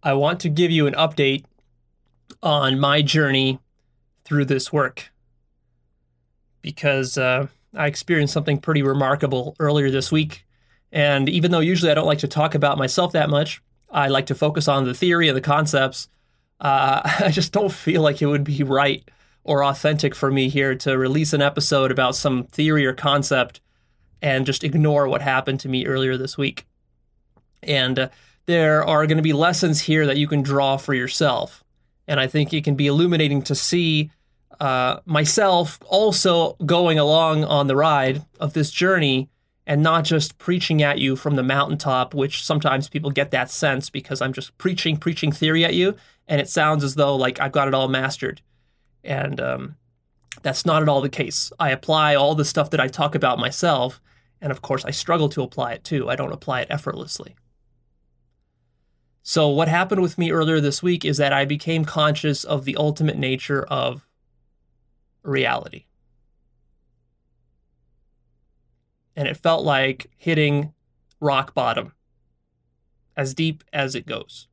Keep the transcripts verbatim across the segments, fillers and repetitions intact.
I want to give you an update on my journey through this work because uh, I experienced something pretty remarkable earlier this week. And even though usually I don't like to talk about myself that much, I like to focus on the theory and the concepts. Uh, I just don't feel like it would be right or authentic for me here to release an episode about some theory or concept and just ignore what happened to me earlier this week. And uh, there are going to be lessons here that you can draw for yourself. And I think it can be illuminating to see uh, myself also going along on the ride of this journey and not just preaching at you from the mountaintop, which sometimes people get that sense because I'm just preaching, preaching theory at you. And it sounds as though like I've got it all mastered. And um, that's not at all the case. I apply all the stuff that I talk about myself. And of course, I struggle to apply it too. I don't apply it effortlessly. So what happened with me earlier this week is that I became conscious of the ultimate nature of reality. And it felt like hitting rock bottom, as deep as it goes.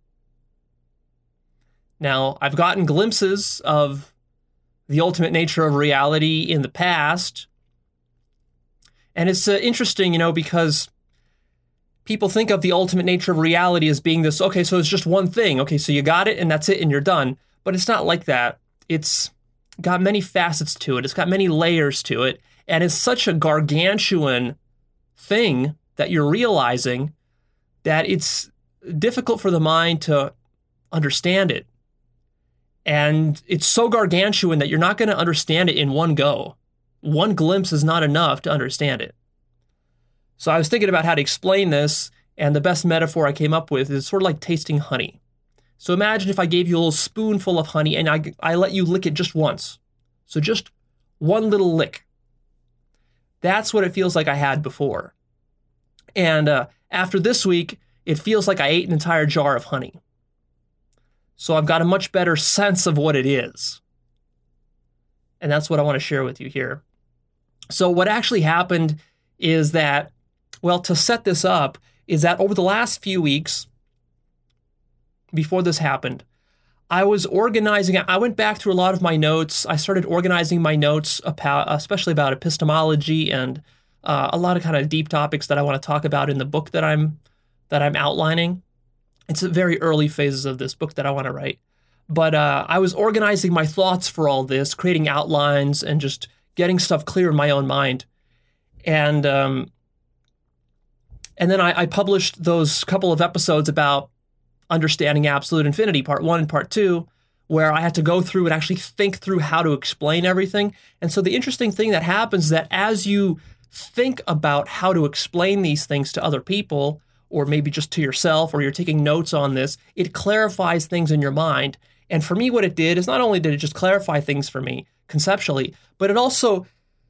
Now, I've gotten glimpses of the ultimate nature of reality in the past. And it's uh, interesting, you know, because people think of the ultimate nature of reality as being this, okay, so it's just one thing. Okay, so you got it and that's it and you're done. But it's not like that. It's got many facets to it. It's got many layers to it. And it's such a gargantuan thing that you're realizing that it's difficult for the mind to understand it. And it's so gargantuan that you're not going to understand it in one go. One glimpse is not enough to understand it. So I was thinking about how to explain this, and the best metaphor I came up with is sort of like tasting honey. So imagine if I gave you a little spoonful of honey and I, I let you lick it just once. So just one little lick. That's what it feels like I had before. And uh, after this week, it feels like I ate an entire jar of honey. So I've got a much better sense of what it is. And that's what I want to share with you here. So what actually happened is that, well, to set this up, is that over the last few weeks, before this happened, I was organizing, I went back through a lot of my notes. I started organizing my notes, about, especially about epistemology and uh, a lot of kind of deep topics that I want to talk about in the book that I'm that I'm outlining. It's the very early phases of this book that I want to write. But uh, I was organizing my thoughts for all this, creating outlines and just getting stuff clear in my own mind. And um, and then I, I published those couple of episodes about understanding absolute infinity, part one and part two, where I had to go through and actually think through how to explain everything. And so the interesting thing that happens is that as you think about how to explain these things to other people, or maybe just to yourself, or you're taking notes on this, it clarifies things in your mind. And for me, what it did is not only did it just clarify things for me conceptually, but it also,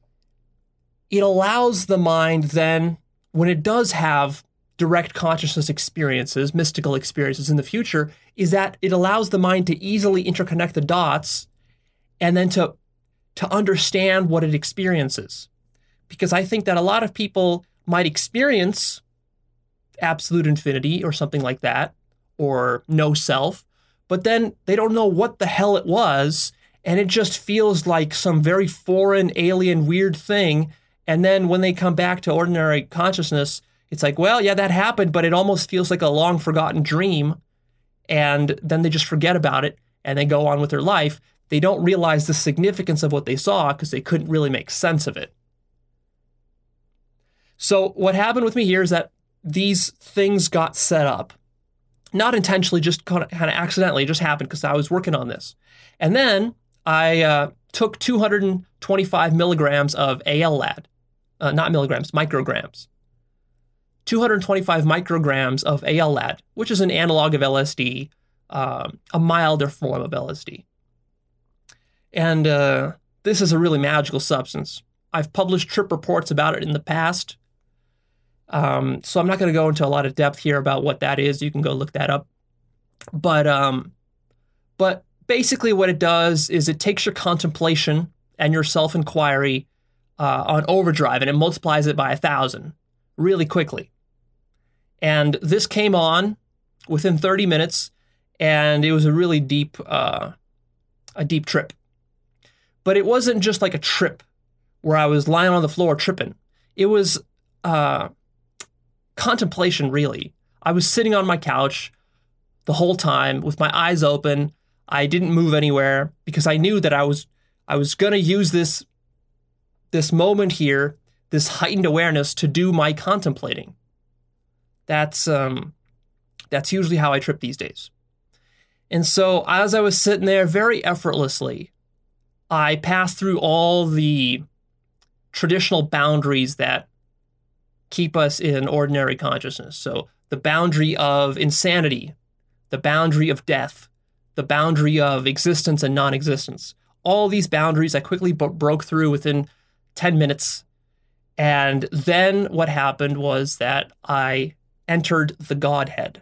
it allows the mind then, when it does have direct consciousness experiences, mystical experiences in the future, is that it allows the mind to easily interconnect the dots and then to, to understand what it experiences. Because I think that a lot of people might experience absolute infinity or something like that, or no self, but then they don't know what the hell it was, and it just feels like some very foreign, alien, weird thing. And then when they come back to ordinary consciousness, it's like, well, yeah, that happened, but it almost feels like a long forgotten dream. And then they just forget about it and they go on with their life. They don't realize the significance of what they saw because they couldn't really make sense of it. So what happened with me here is that these things got set up, not intentionally, just kind of, kind of accidentally. It just happened because I was working on this. And then I uh, took two hundred twenty-five milligrams of A L L A D, uh, not milligrams, micrograms. two hundred twenty-five micrograms of A L L A D, which is an analog of L S D, um, a milder form of L S D. And uh, this is a really magical substance. I've published trip reports about it in the past. Um, so I'm not going to go into a lot of depth here about what that is. You can go look that up. But um, but basically what it does is it takes your contemplation and your self-inquiry uh, on overdrive, and it multiplies it by a thousand really quickly. And this came on within thirty minutes, and it was a really deep, uh, a deep trip. But it wasn't just like a trip where I was lying on the floor tripping. It was uh, contemplation, really. I was sitting on my couch the whole time with my eyes open. I didn't move anywhere because I knew that I was I was going to use this this moment here, this heightened awareness, to do my contemplating. That's um, that's usually how I trip these days. And so as I was sitting there very effortlessly, I passed through all the traditional boundaries that keep us in ordinary consciousness. So the boundary of insanity, the boundary of death, the boundary of existence and non-existence. All these boundaries I quickly b- broke through within ten minutes. And then what happened was that I entered the Godhead.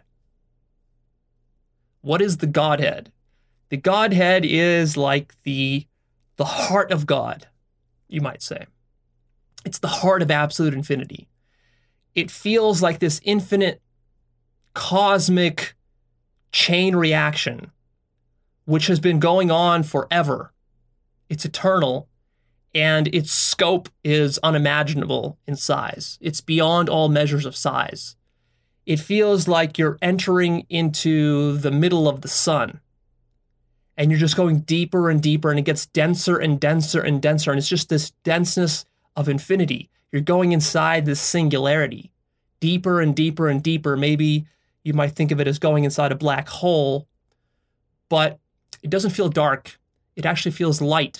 What is the Godhead? The Godhead is like the, the heart of God, you might say. It's the heart of absolute infinity. It feels like this infinite cosmic chain reaction, which has been going on forever. It's eternal, and its scope is unimaginable in size. It's beyond all measures of size. It feels like you're entering into the middle of the sun, and you're just going deeper and deeper, and it gets denser and denser and denser, and it's just this denseness of infinity. You're going inside this singularity, deeper and deeper and deeper. Maybe you might think of it as going inside a black hole, but it doesn't feel dark. It actually feels light.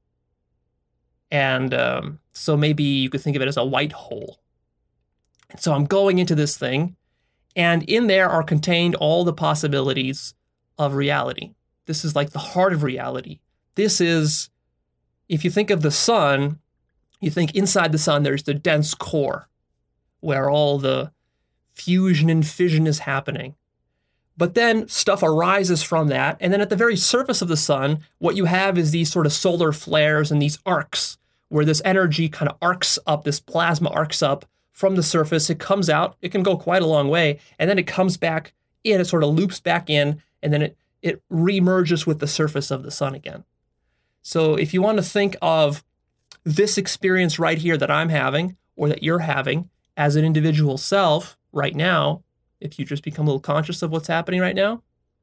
And um, so maybe you could think of it as a white hole. And so I'm going into this thing, and in there are contained all the possibilities of reality. This is like the heart of reality. This is, if you think of the sun, you think inside the sun there's the dense core where all the fusion and fission is happening. But then stuff arises from that, and then at the very surface of the sun, what you have is these sort of solar flares and these arcs, where this energy kind of arcs up, this plasma arcs up from the surface. It comes out, it can go quite a long way, and then it comes back in, it sort of loops back in, and then it, it re-merges with the surface of the sun again. So if you want to think of this experience right here that I'm having, or that you're having as an individual self right now, if you just become a little conscious of what's happening right now,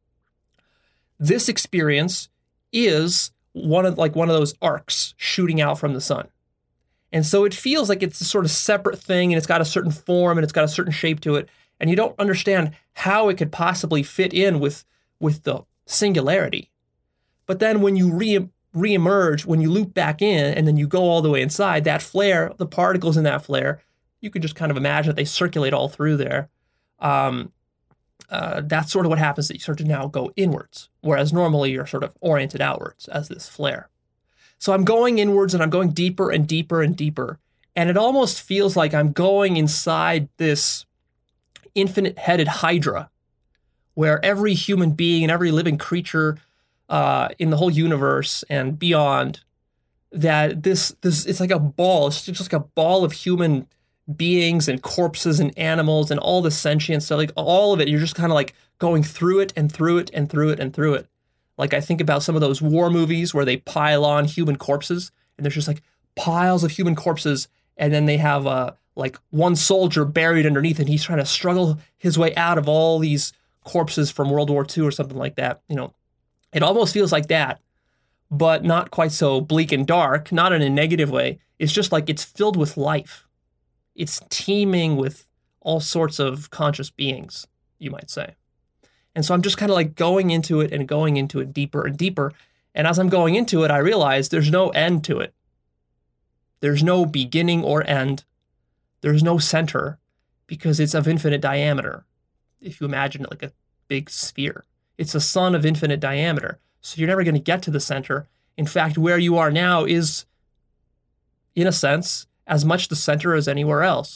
this experience is one of like one of those arcs shooting out from the sun. And so it feels like it's a sort of separate thing, and it's got a certain form and it's got a certain shape to it, and you don't understand how it could possibly fit in with, with the singularity. But then when you re re-emerge, when you loop back in and then you go all the way inside, that flare, the particles in that flare, you could just kind of imagine that they circulate all through there. Um, uh, that's sort of what happens, that you start to now go inwards, whereas normally you're sort of oriented outwards as this flare. So I'm going inwards and I'm going deeper and deeper and deeper, and it almost feels like I'm going inside this infinite-headed hydra, where every human being and every living creature uh, in the whole universe and beyond, that this this it's like a ball, it's just like a ball of human beings and corpses and animals and all the sentient stuff, like all of it, you're just kind of like going through it and through it and through it and through it. Like I think about some of those war movies where they pile on human corpses, and there's just like piles of human corpses, and then they have uh, like one soldier buried underneath, and he's trying to struggle his way out of all these corpses from World War Two or something like that. You know, it almost feels like that, but not quite so bleak and dark, not in a negative way. It's just like it's filled with life. It's teeming with all sorts of conscious beings, you might say. And so I'm just kind of like going into it and going into it deeper and deeper. And as I'm going into it, I realize there's no end to it. There's no beginning or end. There's no center, because it's of infinite diameter. If you imagine it like a big sphere, it's a sun of infinite diameter. So you're never going to get to the center. In fact, where you are now is, in a sense, as much the center as anywhere else.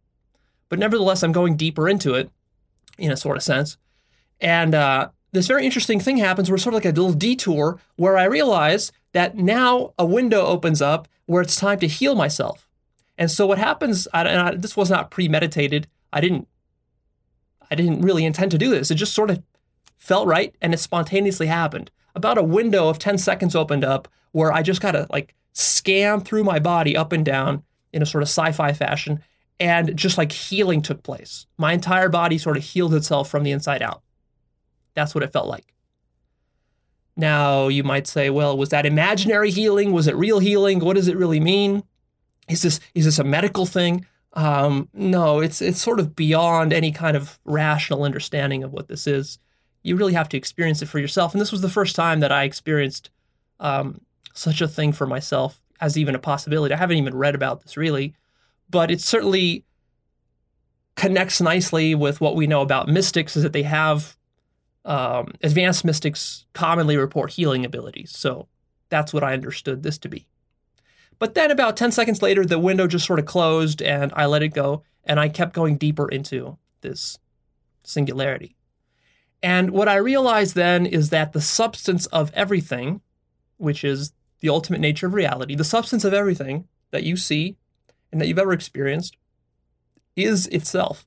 But nevertheless, I'm going deeper into it, in a sort of sense. And uh, this very interesting thing happens where it's sort of like a little detour where I realize that now a window opens up where it's time to heal myself. And so what happens, and I, this was not premeditated, I didn't, I didn't really intend to do this. It just sort of felt right, and it spontaneously happened. About a window of ten seconds opened up where I just got to like scan through my body up and down in a sort of sci-fi fashion, and just like healing took place. My entire body sort of healed itself from the inside out. That's what it felt like. Now, you might say, well, was that imaginary healing? Was it real healing? What does it really mean? Is this is this a medical thing? Um, no, it's it's sort of beyond any kind of rational understanding of what this is. You really have to experience it for yourself. And this was the first time that I experienced um, such a thing for myself as even a possibility. I haven't even read about this really, but it certainly connects nicely with what we know about mystics, is that they have um, advanced mystics commonly report healing abilities. So that's what I understood this to be. But then about ten seconds later, the window just sort of closed and I let it go. And I kept going deeper into this singularity. And what I realized then is that the substance of everything, which is the ultimate nature of reality, the substance of everything that you see and that you've ever experienced, is itself.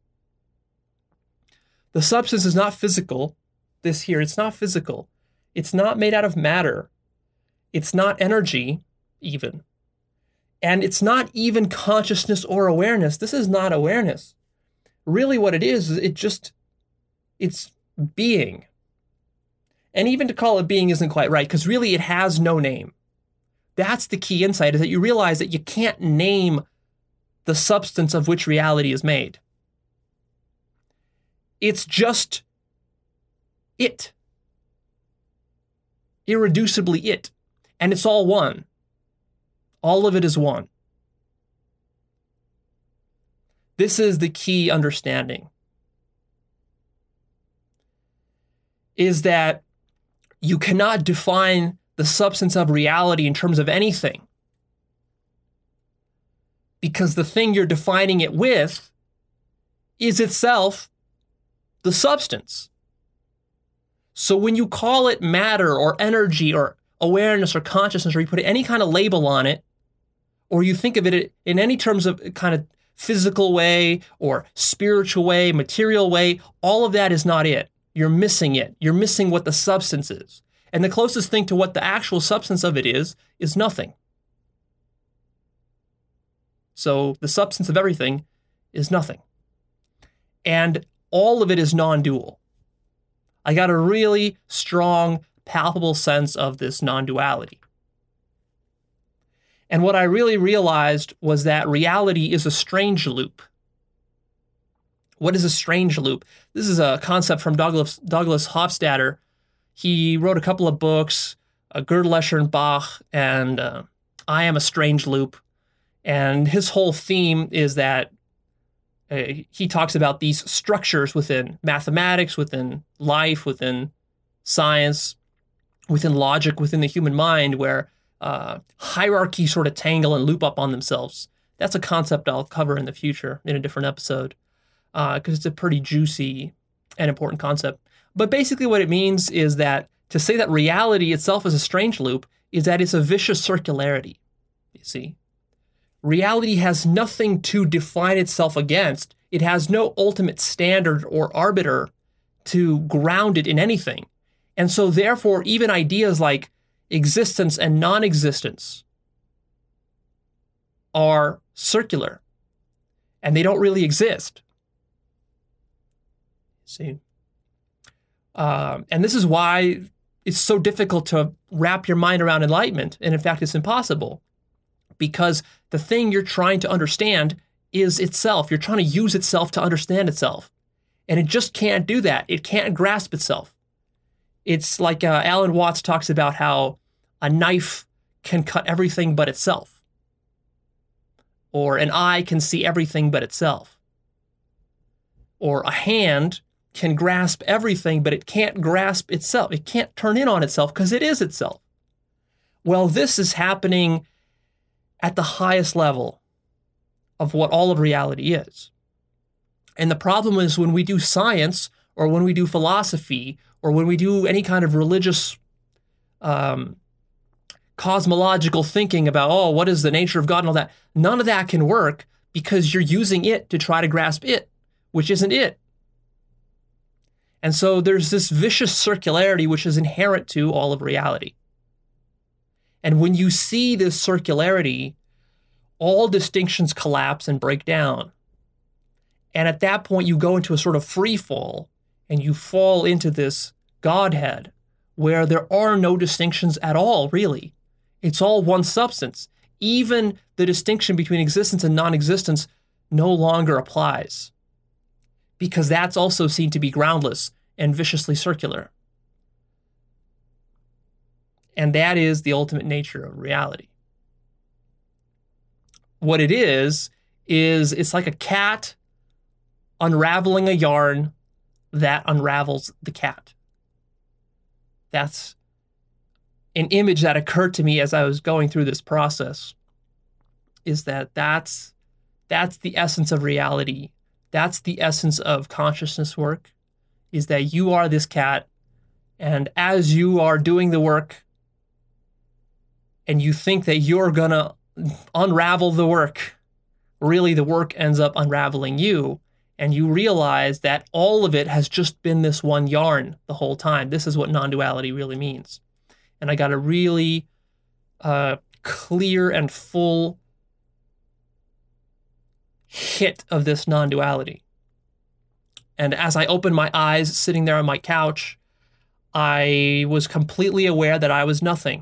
The substance is not physical. This here, it's not physical. It's not made out of matter. It's not energy, even. And it's not even consciousness or awareness. This is not awareness. Really what it is, is it just, it's being. And even to call it being isn't quite right, because really it has no name. That's the key insight, is that you realize that you can't name the substance of which reality is made. It's just it. Irreducibly it. And it's all one. All of it is one. This is the key understanding. Is that you cannot define the substance of reality in terms of anything. Because the thing you're defining it with is itself the substance. So when you call it matter or energy or awareness or consciousness, or you put any kind of label on it, or you think of it in any terms of kind of physical way or spiritual way, material way, all of that is not it. You're missing it. You're missing what the substance is. And the closest thing to what the actual substance of it is, is nothing. So the substance of everything is nothing. And all of it is non-dual. I got a really strong, palpable sense of this non-duality. And what I really realized was that reality is a strange loop. What is a strange loop? This is a concept from Douglas, Douglas Hofstadter. He wrote a couple of books, uh, Gödel, Escher, and Bach, and uh, I Am a Strange Loop. And his whole theme is that uh, he talks about these structures within mathematics, within life, within science, within logic, within the human mind, where uh, hierarchies sort of tangle and loop up on themselves. That's a concept I'll cover in the future in a different episode, because uh, it's a pretty juicy and important concept. But basically what it means is that to say that reality itself is a strange loop is that it's a vicious circularity, you see. Reality has nothing to define itself against. It has no ultimate standard or arbiter to ground it in anything. And so therefore, even ideas like existence and non-existence are circular, and they don't really exist. See? Um, and this is why it's so difficult to wrap your mind around enlightenment. And in fact, it's impossible, because the thing you're trying to understand is itself. You're trying to use itself to understand itself. And it just can't do that. It can't grasp itself. It's like uh, Alan Watts talks about how a knife can cut everything but itself. Or an eye can see everything but itself. Or a hand can grasp everything, but it can't grasp itself. It can't turn in on itself because it is itself. Well, this is happening at the highest level of what all of reality is. And the problem is when we do science, or when we do philosophy, or when we do any kind of religious um, cosmological thinking about, oh, what is the nature of God and all that, none of that can work because you're using it to try to grasp it, which isn't it. And so there's this vicious circularity which is inherent to all of reality. And when you see this circularity, all distinctions collapse and break down. And at that point, you go into a sort of free fall, and you fall into this Godhead where there are no distinctions at all, really. It's all one substance. Even the distinction between existence and non-existence no longer applies, because that's also seen to be groundless and viciously circular. And that is the ultimate nature of reality. What it is, is it's like a cat unraveling a yarn that unravels the cat. That's an image that occurred to me as I was going through this process, is that that's, that's the essence of reality. That's the essence of consciousness work, is that you are this cat, and as you are doing the work, and you think that you're going to unravel the work, really the work ends up unraveling you, and you realize that all of it has just been this one yarn the whole time. This is what non-duality really means. And I got a really uh, clear and full hit of this non-duality. And as I opened my eyes sitting there on my couch, I was completely aware that I was nothing.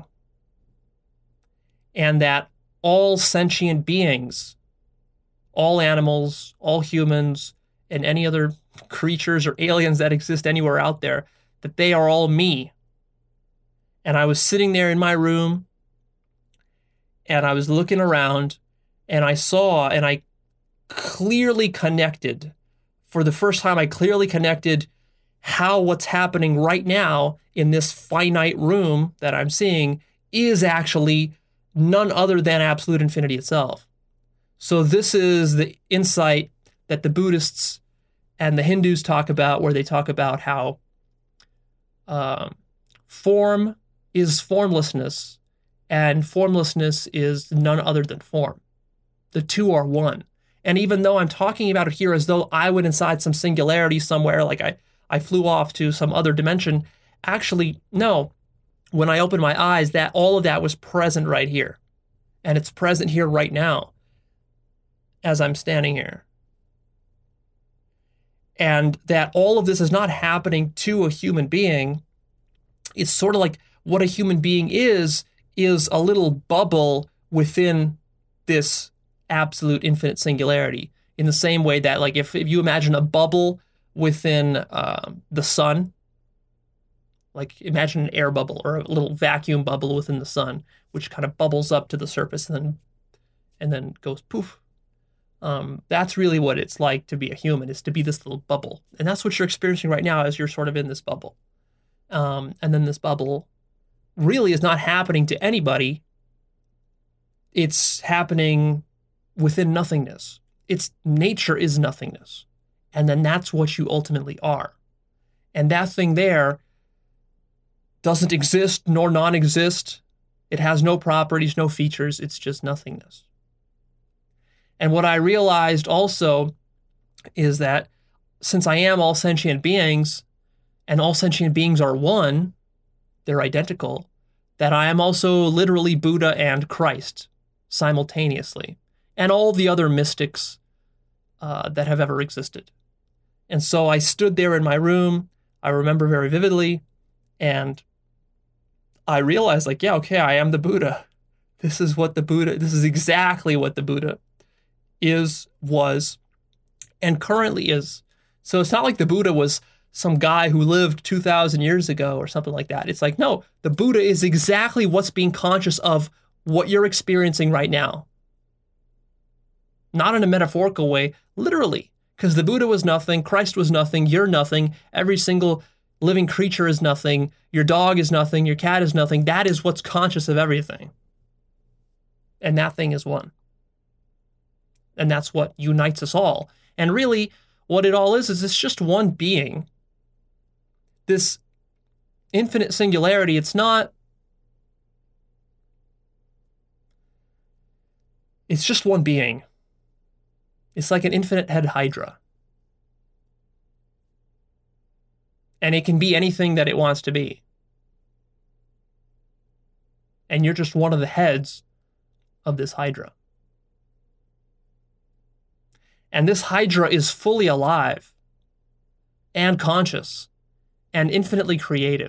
And that all sentient beings, all animals, all humans, and any other creatures or aliens that exist anywhere out there, that they are all me. And I was sitting there in my room, and I was looking around, and I saw, and I clearly connected, for the first time I clearly connected how what's happening right now in this finite room that I'm seeing is actually none other than absolute infinity itself. So this is the insight that the Buddhists and the Hindus talk about, where they talk about how um, form is formlessness, and formlessness is none other than form. The two are one. And even though I'm talking about it here as though I went inside some singularity somewhere, like I, I flew off to some other dimension, actually, no. When I opened my eyes, that all of that was present right here. And it's present here right now as I'm standing here. And that all of this is not happening to a human being. It's sort of like what a human being is, is a little bubble within this absolute infinite singularity. In the same way that, like, if, if you imagine a bubble within uh, the sun, like imagine an air bubble or a little vacuum bubble within the sun, which kind of bubbles up to the surface and then and then goes poof. Um, that's really what it's like to be a human, is to be this little bubble. And that's what you're experiencing right now as you're sort of in this bubble. Um, and then this bubble really is not happening to anybody. It's happening within nothingness. Its nature is nothingness. And then that's what you ultimately are. And that thing there doesn't exist nor non-exist. It has no properties, no features. It's just nothingness. And what I realized also is that since I am all sentient beings, and all sentient beings are one, they're identical, that I am also literally Buddha and Christ simultaneously, and all the other mystics uh, that have ever existed. And so I stood there in my room, I remember very vividly, and I realized, like, yeah, okay, I am the Buddha. This is what the Buddha, this is exactly what the Buddha is, was, and currently is. So it's not like the Buddha was some guy who lived two thousand years ago or something like that. It's like, no, the Buddha is exactly what's being conscious of what you're experiencing right now. Not in a metaphorical way, literally, because the Buddha was nothing, Christ was nothing, you're nothing, every single living creature is nothing, your dog is nothing, your cat is nothing. That is what's conscious of everything. And that thing is one. And that's what unites us all. And really, what it all is, is it's just one being. This infinite singularity, it's not, it's just one being. It's like an infinite head hydra. And it can be anything that it wants to be. And you're just one of the heads of this Hydra. And this Hydra is fully alive and conscious and infinitely creative.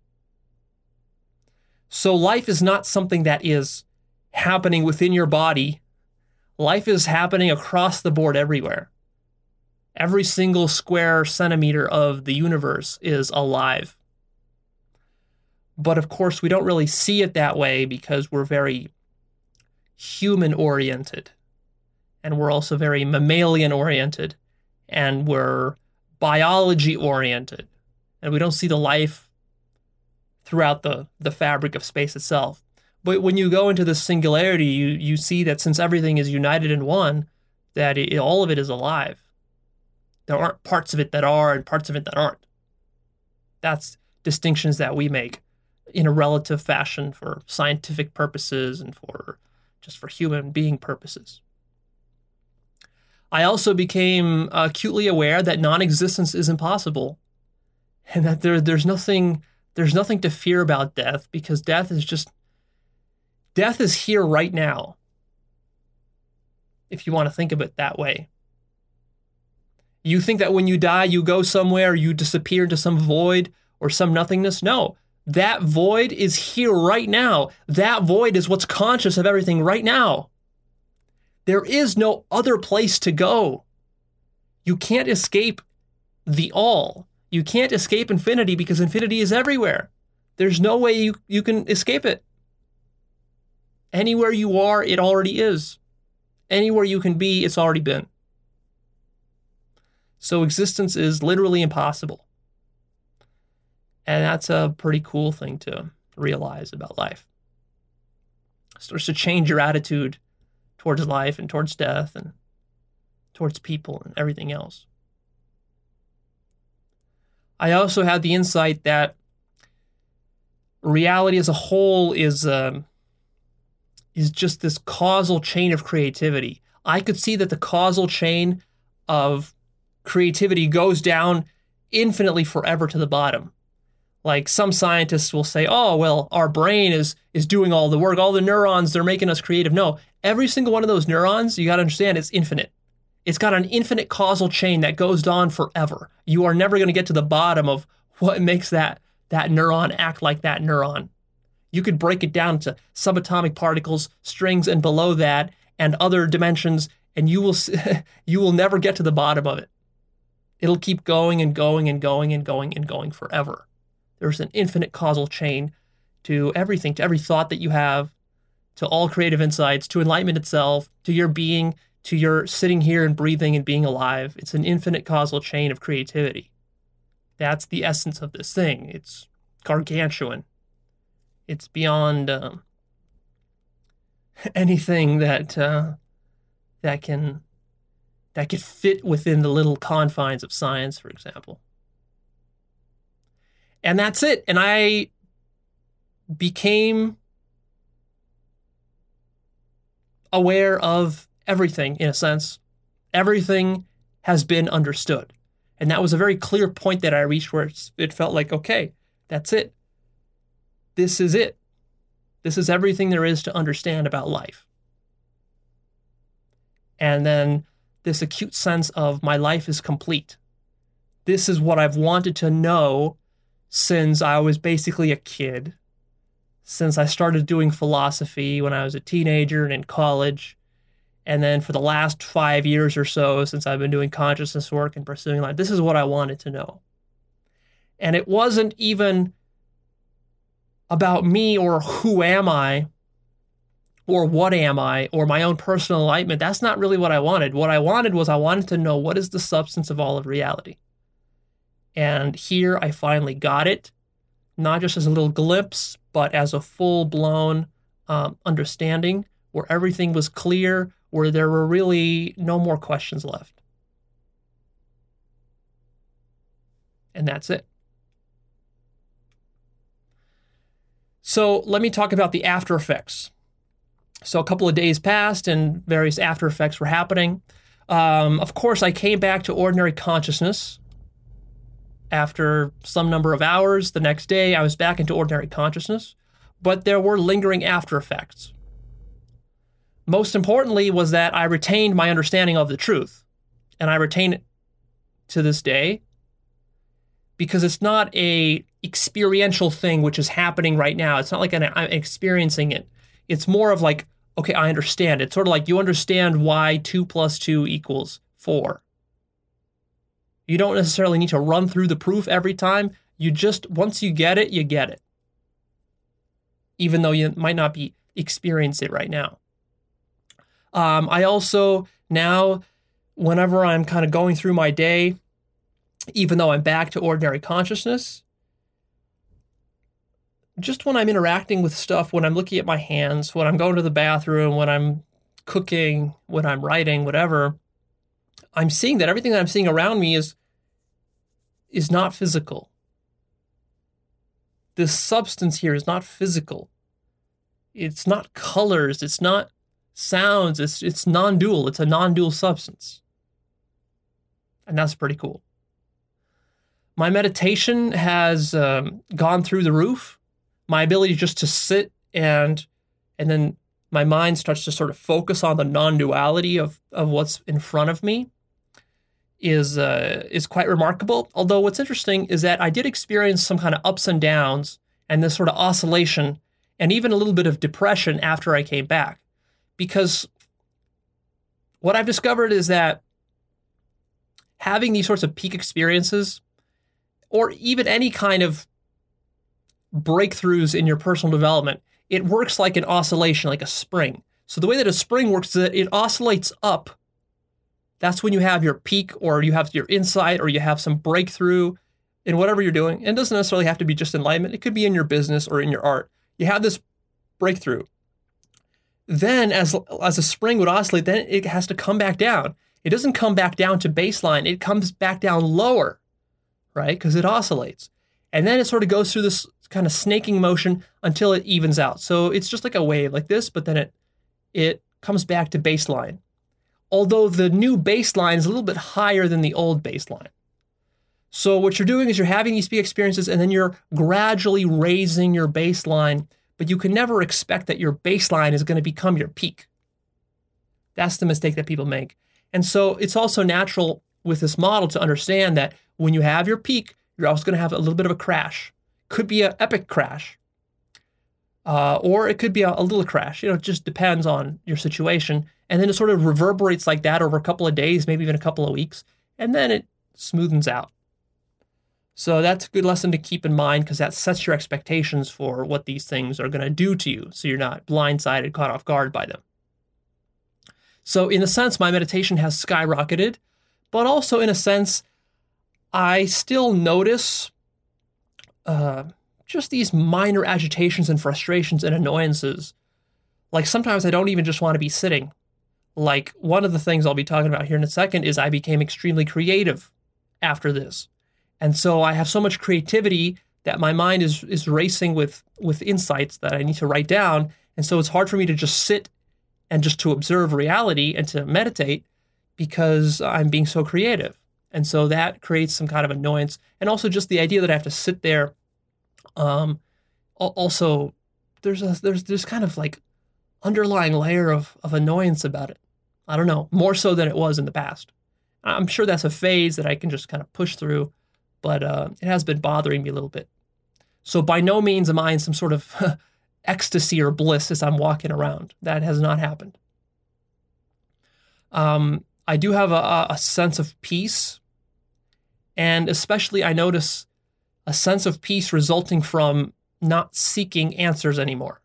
So life is not something that is happening within your body. Life is happening across the board everywhere. Every single square centimeter of the universe is alive. But of course, we don't really see it that way because we're very human-oriented. And we're also very mammalian-oriented. And we're biology-oriented. And we don't see the life throughout the, the fabric of space itself. But when you go into this singularity, you, you see that since everything is united in one, that it, all of it is alive. There aren't parts of it that are and parts of it that aren't. That's distinctions that we make in a relative fashion for scientific purposes and for just for human being purposes. I also became acutely aware that non-existence is impossible, and that there, there's nothing there's nothing to fear about death, because death is just death is here right now. If you want to think of it that way. You think that when you die, you go somewhere, you disappear into some void or some nothingness? No, that void is here right now. That void is what's conscious of everything right now. There is no other place to go. You can't escape the all. You can't escape infinity because infinity is everywhere. There's no way you, you can escape it. Anywhere you are, it already is. Anywhere you can be, it's already been. So existence is literally impossible. And that's a pretty cool thing to realize about life. It starts to change your attitude towards life and towards death and towards people and everything else. I also had the insight that reality as a whole is, um, is just this causal chain of creativity. I could see that the causal chain of creativity goes down infinitely forever to the bottom. Like some scientists will say, oh, well, our brain is is doing all the work. All the neurons, they're making us creative. No, every single one of those neurons, you got to understand, it's infinite. It's got an infinite causal chain that goes on forever. You are never going to get to the bottom of what makes that, that neuron act like that neuron. You could break it down to subatomic particles, strings, and below that, and other dimensions, and you will you will never get to the bottom of it. It'll keep going and going and going and going and going forever. There's an infinite causal chain to everything, to every thought that you have, to all creative insights, to enlightenment itself, to your being, to your sitting here and breathing and being alive. It's an infinite causal chain of creativity. That's the essence of this thing. It's gargantuan. It's beyond um, anything that uh, that can that could fit within the little confines of science, for example. And that's it. And I became aware of everything, in a sense. Everything has been understood. And that was a very clear point that I reached where it felt like, okay, that's it. This is it. This is everything there is to understand about life. And then this acute sense of my life is complete. This is what I've wanted to know since I was basically a kid, since I started doing philosophy when I was a teenager and in college, and then for the last five years or so, since I've been doing consciousness work and pursuing life, this is what I wanted to know. And it wasn't even about me or who am I or what am I or my own personal enlightenment. That's not really what I wanted. What I wanted was I wanted to know what is the substance of all of reality. And here I finally got it, not just as a little glimpse, but as a full-blown um, understanding where everything was clear, where there were really no more questions left. And that's it. So let me talk about the after effects. So a couple of days passed and various after effects were happening. Um, of course, I came back to ordinary consciousness. After some number of hours, the next day, I was back into ordinary consciousness, but there were lingering after effects. Most importantly was that I retained my understanding of the truth, and I retain it to this day because it's not a experiential thing which is happening right now. It's not like an, I'm experiencing it. It's more of like, okay, I understand. It's sort of like you understand why two plus two equals four. You don't necessarily need to run through the proof every time. You just, once you get it, you get it. Even though you might not be experiencing it right now. Um, I also now, whenever I'm kind of going through my day, even though I'm back to ordinary consciousness, just when I'm interacting with stuff, when I'm looking at my hands, when I'm going to the bathroom, when I'm cooking, when I'm writing, whatever, I'm seeing that everything that I'm seeing around me is, is not physical. This substance here is not physical. It's not colors. It's not sounds. It's, it's non-dual. It's a non-dual substance. And that's pretty cool. My meditation has um, gone through the roof. My ability just to sit and and then my mind starts to sort of focus on the non-duality of, of what's in front of me is uh, is quite remarkable. Although what's interesting is that I did experience some kind of ups and downs and this sort of oscillation and even a little bit of depression after I came back. Because what I've discovered is that having these sorts of peak experiences or even any kind of breakthroughs in your personal development, it works like an oscillation, like a spring. So the way that a spring works is that it oscillates up. That's when you have your peak or you have your insight or you have some breakthrough in whatever you're doing. And it doesn't necessarily have to be just enlightenment. It could be in your business or in your art. You have this breakthrough. Then as, as a spring would oscillate, then it has to come back down. It doesn't come back down to baseline. It comes back down lower, right? Because it oscillates. And then it sort of goes through this kind of snaking motion until it evens out. So it's just like a wave like this, but then it it comes back to baseline. Although the new baseline is a little bit higher than the old baseline. So what you're doing is you're having these peak experiences and then you're gradually raising your baseline, but you can never expect that your baseline is going to become your peak. That's the mistake that people make. And so it's also natural with this model to understand that when you have your peak, you're also going to have a little bit of a crash. Could be an epic crash. Uh, or it could be a, a little crash. You know, it just depends on your situation. And then it sort of reverberates like that over a couple of days, maybe even a couple of weeks. And then it smoothens out. So that's a good lesson to keep in mind because that sets your expectations for what these things are going to do to you. So you're not blindsided, caught off guard by them. So in a sense, my meditation has skyrocketed. But also in a sense, I still notice uh, just these minor agitations and frustrations and annoyances. Like sometimes I don't even just want to be sitting. Like one of the things I'll be talking about here in a second is I became extremely creative after this. And so I have so much creativity that my mind is is racing with, with insights that I need to write down. And so it's hard for me to just sit and just to observe reality and to meditate because I'm being so creative. And so that creates some kind of annoyance. And also just the idea that I have to sit there. Um, also, there's a there's this kind of like underlying layer of, of annoyance about it. I don't know, more so than it was in the past. I'm sure that's a phase that I can just kind of push through, but uh, it has been bothering me a little bit. So by no means am I in some sort of ecstasy or bliss as I'm walking around. That has not happened. Um, I do have a, a sense of peace. And especially I notice a sense of peace resulting from not seeking answers anymore.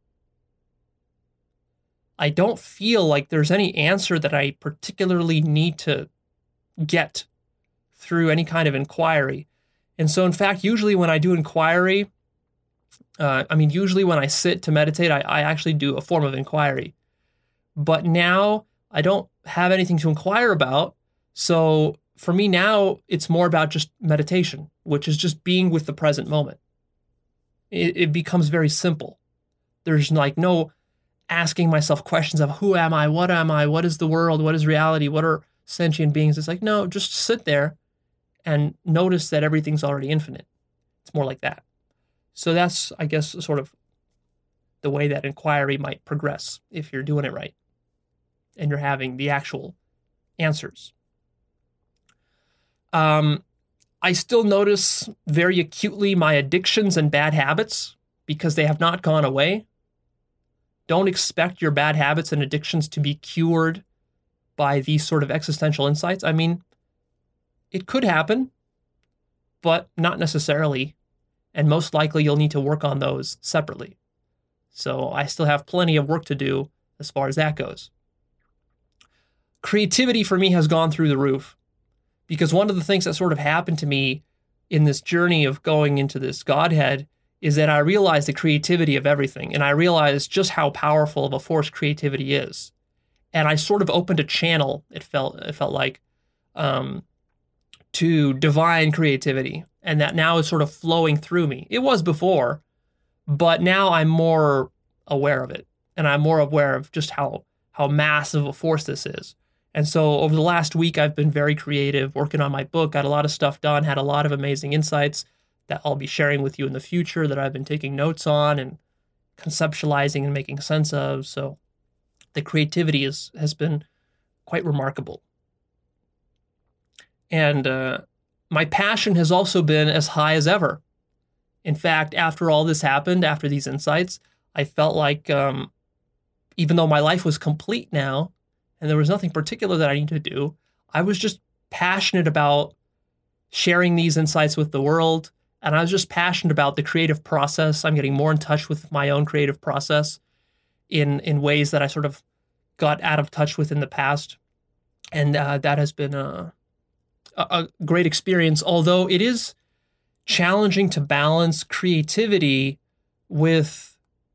I don't feel like there's any answer that I particularly need to get through any kind of inquiry. And so in fact, usually when I do inquiry, uh, I mean, usually when I sit to meditate, I, I actually do a form of inquiry. But now I don't have anything to inquire about. So for me now, it's more about just meditation, which is just being with the present moment. It, it becomes very simple. There's like no asking myself questions of who am I, what am I, what is the world, what is reality, what are sentient beings. It's like, no, just sit there and notice that everything's already infinite. It's more like that. So that's, I guess, sort of the way that inquiry might progress if you're doing it right and you're having the actual answers. Um, I still notice very acutely my addictions and bad habits because they have not gone away. Don't expect your bad habits and addictions to be cured by these sort of existential insights. I mean, it could happen, but not necessarily. And most likely you'll need to work on those separately. So I still have plenty of work to do as far as that goes. Creativity for me has gone through the roof because one of the things that sort of happened to me in this journey of going into this Godhead is that I realized the creativity of everything, and I realized just how powerful of a force creativity is. And I sort of opened a channel, it felt it felt like, um, to divine creativity, and that now is sort of flowing through me. It was before, but now I'm more aware of it, and I'm more aware of just how how massive a force this is. And so over the last week, I've been very creative, working on my book, got a lot of stuff done, had a lot of amazing insights that I'll be sharing with you in the future that I've been taking notes on and conceptualizing and making sense of. So the creativity is, has been quite remarkable. And uh, my passion has also been as high as ever. In fact, after all this happened, after these insights, I felt like um, even though my life was complete now, and there was nothing particular that I needed to do, I was just passionate about sharing these insights with the world. And I was just passionate about the creative process. I'm getting more in touch with my own creative process in, in ways that I sort of got out of touch with in the past. And uh, that has been a, a great experience, although it is challenging to balance creativity with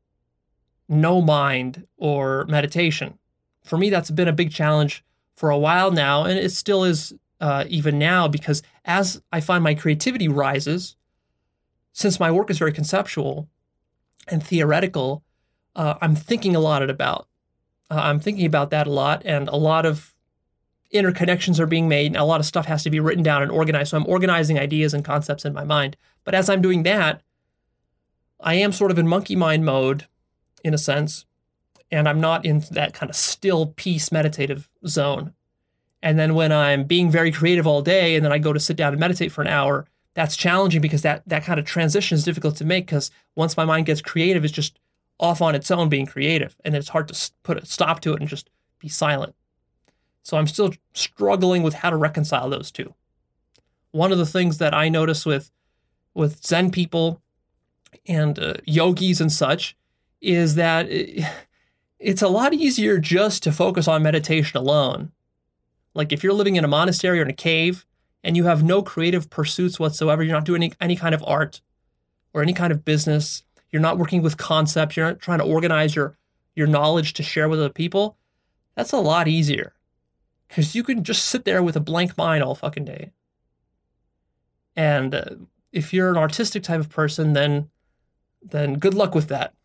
no mind or meditation. For me, that's been a big challenge for a while now, and it still is uh, even now, because as I find my creativity rises, since my work is very conceptual and theoretical, uh, I'm thinking a lot about. Uh, I'm thinking about that a lot, and a lot of interconnections are being made, and a lot of stuff has to be written down and organized. So I'm organizing ideas and concepts in my mind. But as I'm doing that, I am sort of in monkey mind mode, in a sense, and I'm not in that kind of still peace meditative zone. And then when I'm being very creative all day, and then I go to sit down and meditate for an hour, that's challenging because that that kind of transition is difficult to make, because once my mind gets creative, it's just off on its own being creative, and it's hard to put a stop to it and just be silent. So I'm still struggling with how to reconcile those two. One of the things that I notice with with Zen people and uh, yogis and such is that it, it's a lot easier just to focus on meditation alone. Like if you're living in a monastery or in a cave and you have no creative pursuits whatsoever, you're not doing any, any kind of art or any kind of business, you're not working with concepts, you're not trying to organize your, your knowledge to share with other people, that's a lot easier. Because you can just sit there with a blank mind all fucking day. And uh, if you're an artistic type of person, then then good luck with that,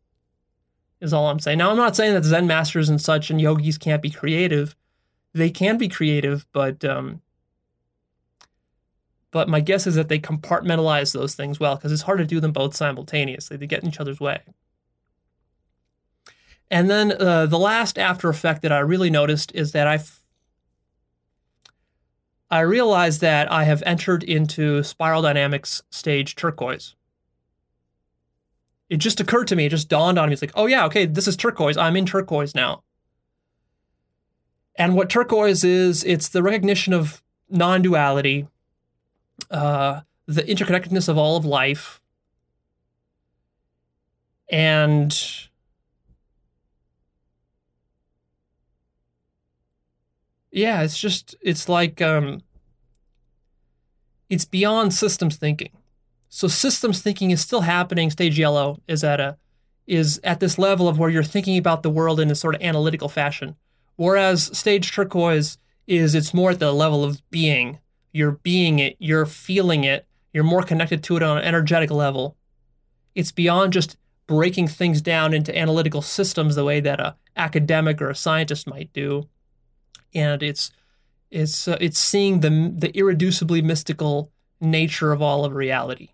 is all I'm saying. Now, I'm not saying that Zen masters and such and yogis can't be creative. They can be creative, but um, but my guess is that they compartmentalize those things well, because it's hard to do them both simultaneously. They get in each other's way. And then uh, the last after effect that I really noticed is that I've I realized that I have entered into Spiral Dynamics stage turquoise. It just occurred to me, it just dawned on me. It's like, oh yeah, okay, this is turquoise. I'm in turquoise now. And what turquoise is, it's the recognition of non-duality, uh, the interconnectedness of all of life, and yeah, it's just, it's like, um, it's beyond systems thinking. So systems thinking is still happening. Stage yellow is at a, is at this level of where you're thinking about the world in a sort of analytical fashion. Whereas stage turquoise is, it's more at the level of being. You're being it, you're feeling it, you're more connected to it on an energetic level. It's beyond just breaking things down into analytical systems the way that a academic or a scientist might do. And it's It's uh, it's seeing the the irreducibly mystical nature of all of reality.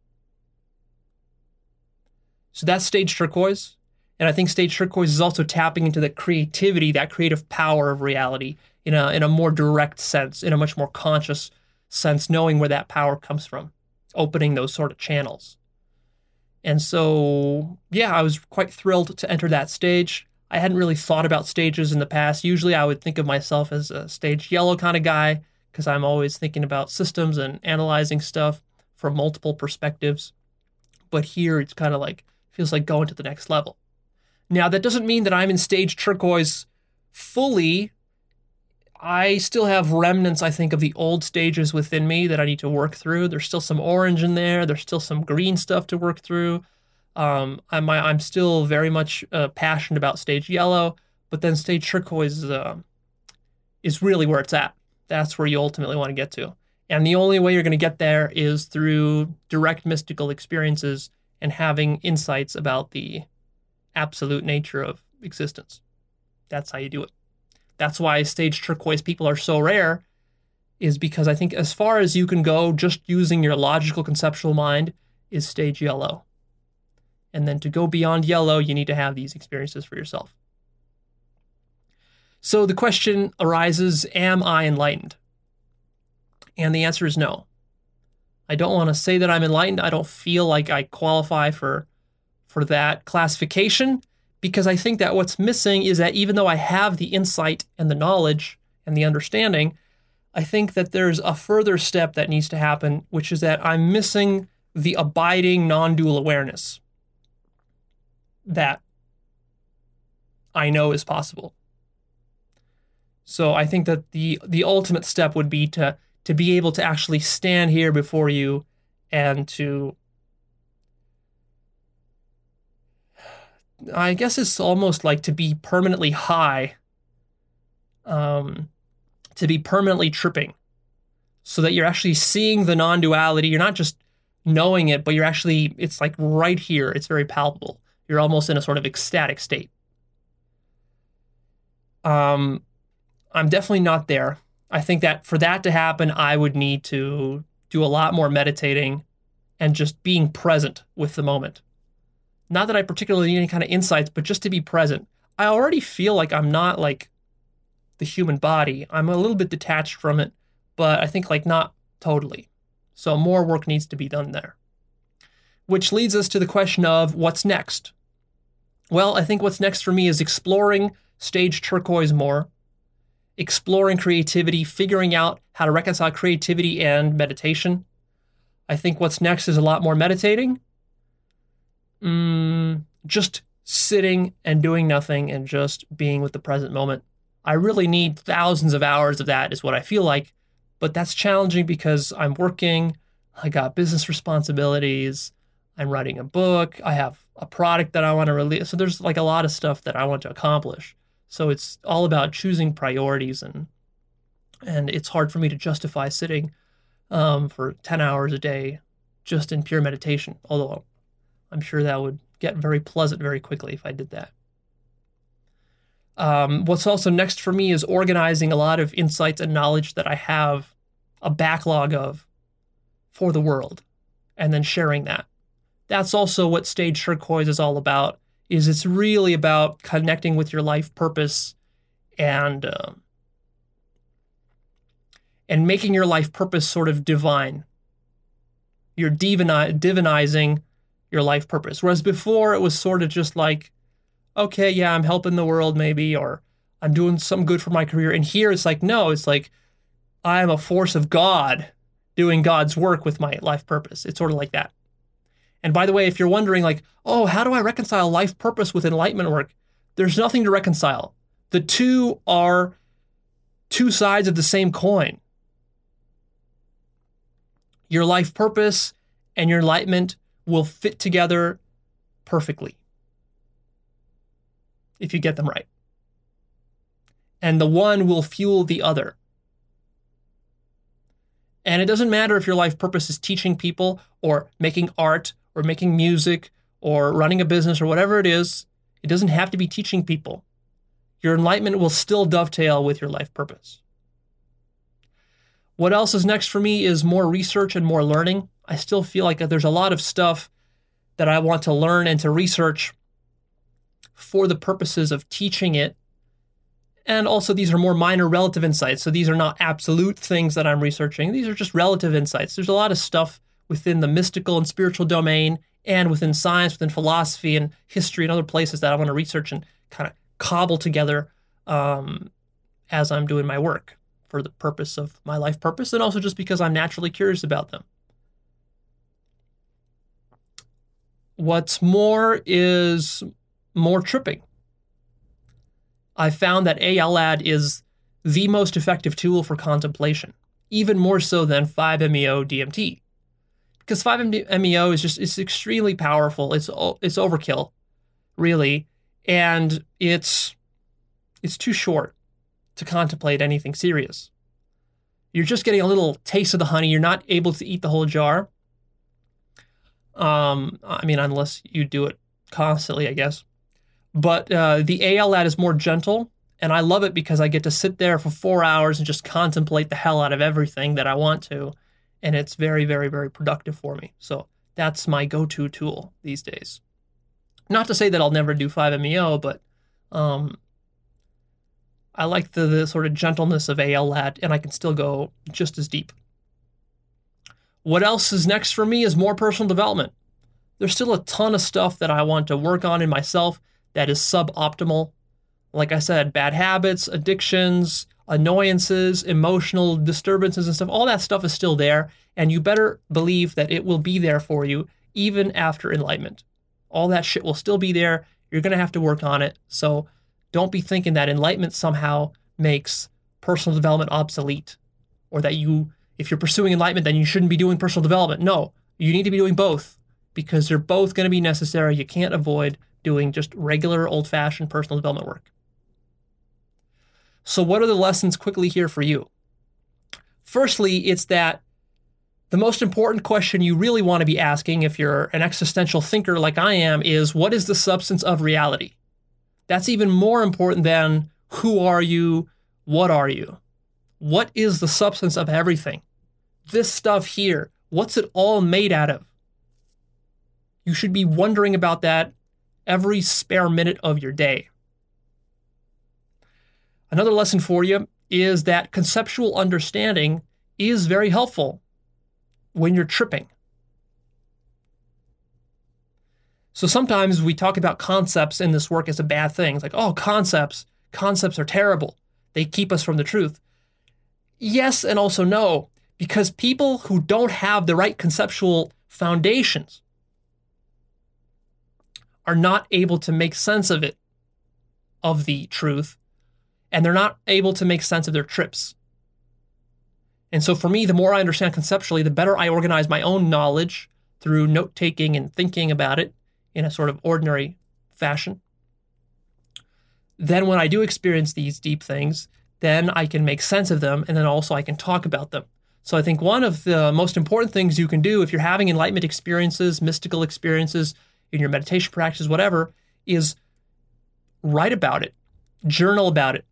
So that's stage turquoise. And I think stage turquoise is also tapping into the creativity, that creative power of reality in a in a more direct sense, in a much more conscious sense, knowing where that power comes from, opening those sort of channels. And so, yeah, I was quite thrilled to enter that stage. I hadn't really thought about stages in the past. Usually I would think of myself as a stage yellow kind of guy because I'm always thinking about systems and analyzing stuff from multiple perspectives. But here it's kind of like, feels like going to the next level. Now, that doesn't mean that I'm in stage turquoise fully. I still have remnants, I think, of the old stages within me that I need to work through. There's still some orange in there. There's still some green stuff to work through. Um, I'm, I'm still very much uh, passionate about stage yellow, but then stage turquoise is, uh, is really where it's at. That's where you ultimately want to get to. And the only way you're going to get there is through direct mystical experiences and having insights about the absolute nature of existence. That's how you do it. That's why stage turquoise people are so rare, is because I think as far as you can go just using your logical conceptual mind is stage yellow. And then to go beyond yellow, you need to have these experiences for yourself. So the question arises, am I enlightened? And the answer is no. I don't want to say that I'm enlightened. I don't feel like I qualify for for that classification, because I think that what's missing is that even though I have the insight and the knowledge and the understanding, I think that there's a further step that needs to happen, which is that I'm missing the abiding non-dual awareness that I know is possible. So I think that the the ultimate step would be to to be able to actually stand here before you and to, I guess it's almost like to be permanently high, um, to be permanently tripping, so that you're actually seeing the non-duality. You're not just knowing it, but you're actually, it's like right here. It's very palpable. You're almost in a sort of ecstatic state. Um, I'm definitely not there. I think that for that to happen, I would need to do a lot more meditating and just being present with the moment. Not that I particularly need any kind of insights, but just to be present. I already feel like I'm not like the human body. I'm a little bit detached from it, but I think like not totally. So more work needs to be done there. Which leads us to the question of what's next? Well, I think what's next for me is exploring stage turquoise more, exploring creativity, figuring out how to reconcile creativity and meditation. I think what's next is a lot more meditating. Mm, just sitting and doing nothing and just being with the present moment. I really need thousands of hours of that is what I feel like, but that's challenging because I'm working, I got business responsibilities, I'm writing a book, I have a product that I want to release. So there's like a lot of stuff that I want to accomplish. So it's all about choosing priorities, and and it's hard for me to justify sitting um, for ten hours a day just in pure meditation, although I'm sure that would get very pleasant very quickly if I did that. Um, what's also next for me is organizing a lot of insights and knowledge that I have a backlog of for the world, and then sharing that. That's also what Stage Turquoise is all about, is it's really about connecting with your life purpose and uh, and making your life purpose sort of divine. You're divini- divinizing your life purpose. Whereas before it was sort of just like, okay, yeah, I'm helping the world maybe, or I'm doing some good for my career. And here it's like, no, it's like, I am a force of God doing God's work with my life purpose. It's sort of like that. And by the way, if you're wondering like, oh, how do I reconcile life purpose with enlightenment work? There's nothing to reconcile. The two are two sides of the same coin. Your life purpose and your enlightenment will fit together perfectly if you get them right. And the one will fuel the other. And it doesn't matter if your life purpose is teaching people or making art or making music or running a business or whatever it is. It doesn't have to be teaching people. Your enlightenment will still dovetail with your life purpose. What else is next for me is more research and more learning. I still feel like there's a lot of stuff that I want to learn and to research for the purposes of teaching it. And also, these are more minor relative insights. So these are not absolute things that I'm researching. These are just relative insights. There's a lot of stuff within the mystical and spiritual domain and within science, within philosophy and history and other places that I want to research and kind of cobble together um, as I'm doing my work for the purpose of my life purpose, and also just because I'm naturally curious about them. What's more is more tripping. I found that A L A D is the most effective tool for contemplation, even more so than five M E O D M T. Because five M E O is just, it's extremely powerful. It's it's overkill, really, and it's it's too short to contemplate anything serious. You're just getting a little taste of the honey. You're not able to eat the whole jar. Um, I mean, unless you do it constantly, I guess. But uh, the A L A D is more gentle, and I love it because I get to sit there for four hours and just contemplate the hell out of everything that I want to, and it's very, very, very productive for me. So that's my go-to tool these days. Not to say that I'll never do five M E O, but um, I like the, the sort of gentleness of A L A D, and I can still go just as deep. What else is next for me is more personal development. There's still a ton of stuff that I want to work on in myself that is suboptimal. Like I said, bad habits, addictions, annoyances, emotional disturbances and stuff. All that stuff is still there, and you better believe that it will be there for you even after enlightenment. All that shit will still be there. You're going to have to work on it. So don't be thinking that enlightenment somehow makes personal development obsolete, or that you, if you're pursuing enlightenment, then you shouldn't be doing personal development. No, you need to be doing both, because they're both going to be necessary. You can't avoid doing just regular old-fashioned personal development work. So what are the lessons quickly here for you? Firstly, it's that the most important question you really want to be asking if you're an existential thinker like I am is, what is the substance of reality? That's even more important than who are you, what are you? What is the substance of everything? This stuff here, what's it all made out of? You should be wondering about that every spare minute of your day. Another lesson for you is that conceptual understanding is very helpful when you're tripping. So sometimes we talk about concepts in this work as a bad thing. It's like, oh, concepts, concepts are terrible. They keep us from the truth. Yes, and also no, because people who don't have the right conceptual foundations are not able to make sense of it, of the truth, and they're not able to make sense of their trips. And so for me, the more I understand conceptually, the better I organize my own knowledge through note-taking and thinking about it in a sort of ordinary fashion. Then when I do experience these deep things, then I can make sense of them, and then also I can talk about them. So I think one of the most important things you can do if you're having enlightenment experiences, mystical experiences, in your meditation practice, whatever, is write about it, journal about it,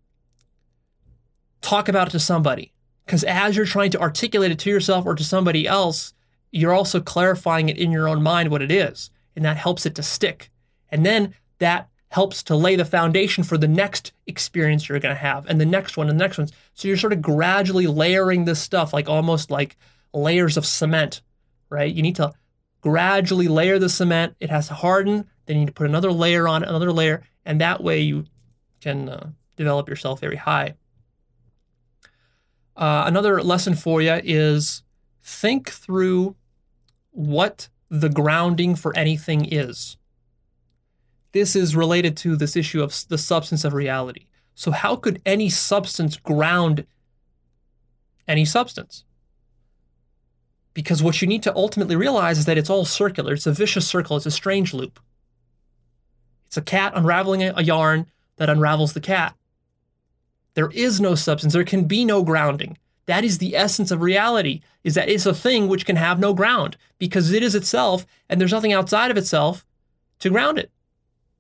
talk about it to somebody. Because as you're trying to articulate it to yourself or to somebody else, you're also clarifying it in your own mind what it is, and that helps it to stick. And then that helps to lay the foundation for the next experience you're going to have, and the next one, and the next one. So you're sort of gradually layering this stuff, like almost like layers of cement, right? You need to gradually layer the cement. It has to harden. Then you need to put another layer on it, another layer, and that way you can uh, develop yourself very high. Uh, another lesson for you is think through what the grounding for anything is. This is related to this issue of the substance of reality. So how could any substance ground any substance? Because what you need to ultimately realize is that it's all circular. It's a vicious circle. It's a strange loop. It's a cat unraveling a yarn that unravels the cat. There is no substance. There can be no grounding. That is the essence of reality, is that it's a thing which can have no ground because it is itself, and there's nothing outside of itself to ground it.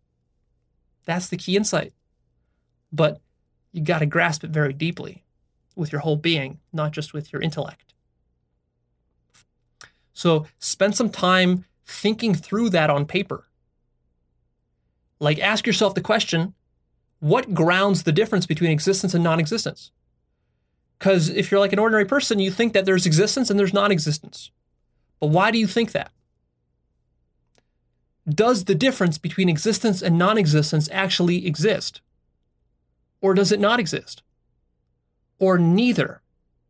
That's the key insight. But you got to grasp it very deeply, with your whole being, not just with your intellect. So spend some time thinking through that on paper. Like, ask yourself the question, what grounds the difference between existence and non-existence? Because if you're like an ordinary person, you think that there's existence and there's non-existence. But why do you think that? Does the difference between existence and non-existence actually exist? Or does it not exist? Or neither?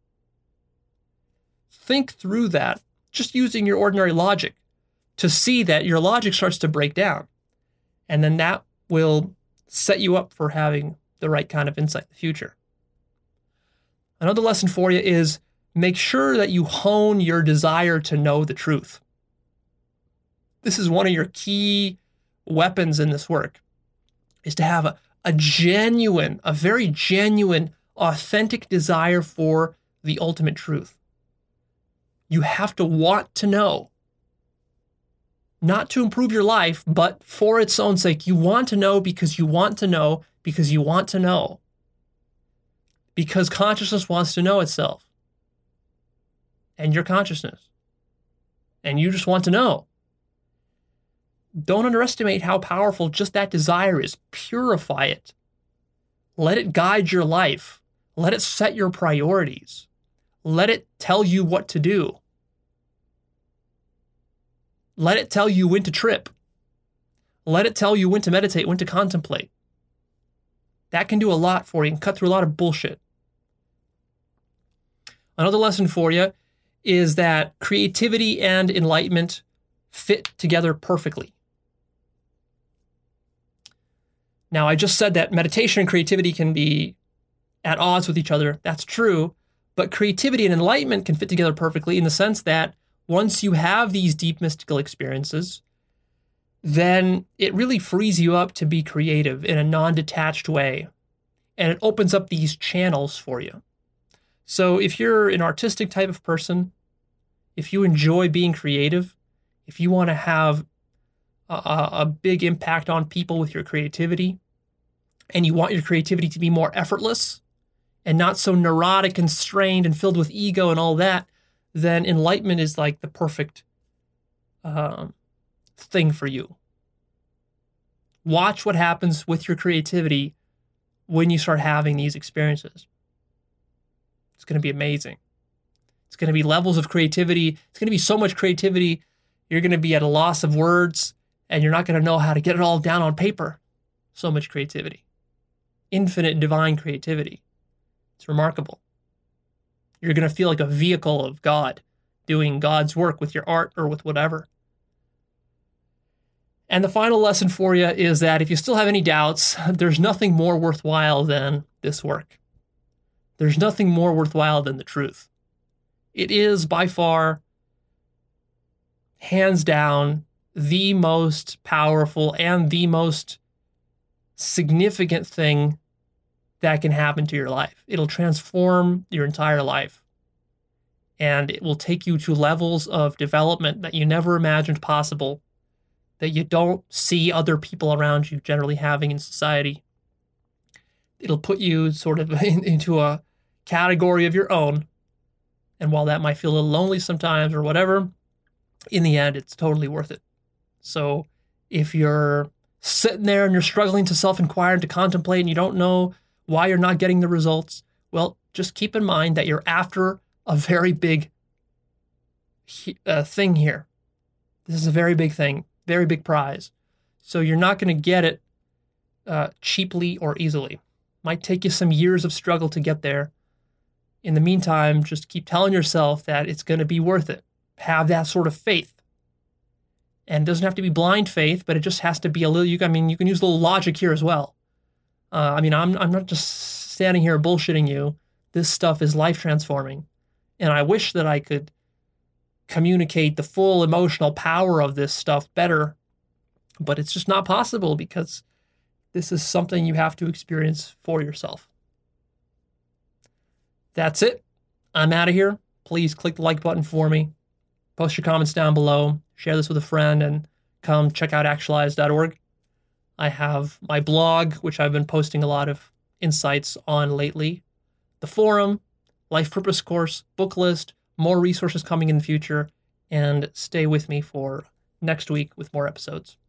Think through that, just using your ordinary logic, to see that your logic starts to break down. And then that will set you up for having the right kind of insight in the future. Another lesson for you is make sure that you hone your desire to know the truth. This is one of your key weapons in this work, is to have a, a genuine, a very genuine, authentic desire for the ultimate truth. You have to want to know. Not to improve your life, but for its own sake. You want to know because you want to know because you want to know. Because consciousness wants to know itself. And your consciousness. And you just want to know. Don't underestimate how powerful just that desire is. Purify it. Let it guide your life. Let it set your priorities. Let it tell you what to do. Let it tell you when to trip. Let it tell you when to meditate, when to contemplate. That can do a lot for you and cut through a lot of bullshit. Another lesson for you is that creativity and enlightenment fit together perfectly. Now, I just said that meditation and creativity can be at odds with each other. That's true. But creativity and enlightenment can fit together perfectly in the sense that once you have these deep mystical experiences, then it really frees you up to be creative in a non-detached way. And it opens up these channels for you. So if you're an artistic type of person, if you enjoy being creative, if you want to have a, a big impact on people with your creativity, and you want your creativity to be more effortless and not so neurotic and strained and filled with ego and all that, then enlightenment is like the perfect um, thing for you. Watch what happens with your creativity when you start having these experiences. It's going to be amazing. It's going to be levels of creativity. It's going to be so much creativity, you're going to be at a loss of words, and you're not going to know how to get it all down on paper. So much creativity. Infinite divine creativity. It's remarkable. You're going to feel like a vehicle of God, doing God's work with your art or with whatever. And the final lesson for you is that if you still have any doubts, there's nothing more worthwhile than this work. There's nothing more worthwhile than the truth. It is by far, hands down, the most powerful and the most significant thing that can happen to your life. It'll transform your entire life. And it will take you to levels of development that you never imagined possible, that you don't see other people around you generally having in society. It'll put you sort of in, into a category of your own. And while that might feel a little lonely sometimes or whatever, in the end, it's totally worth it. So if you're sitting there and you're struggling to self-inquire and to contemplate and you don't know why you're not getting the results, well, just keep in mind that you're after a very big uh, thing here. This is a very big thing, very big prize. So you're not going to get it uh, cheaply or easily. Might take you some years of struggle to get there. In the meantime, just keep telling yourself that it's going to be worth it. Have that sort of faith. And it doesn't have to be blind faith, but it just has to be a little, you, I mean, you can use a little logic here as well. Uh, I mean, I'm I'm not just standing here bullshitting you. This stuff is life transforming. And I wish that I could communicate the full emotional power of this stuff better, but it's just not possible because this is something you have to experience for yourself. That's it. I'm out of here. Please click the like button for me. Post your comments down below. Share this with a friend and come check out actualize dot org. I have my blog, which I've been posting a lot of insights on lately. The forum, life purpose course, book list, more resources coming in the future, and stay with me for next week with more episodes.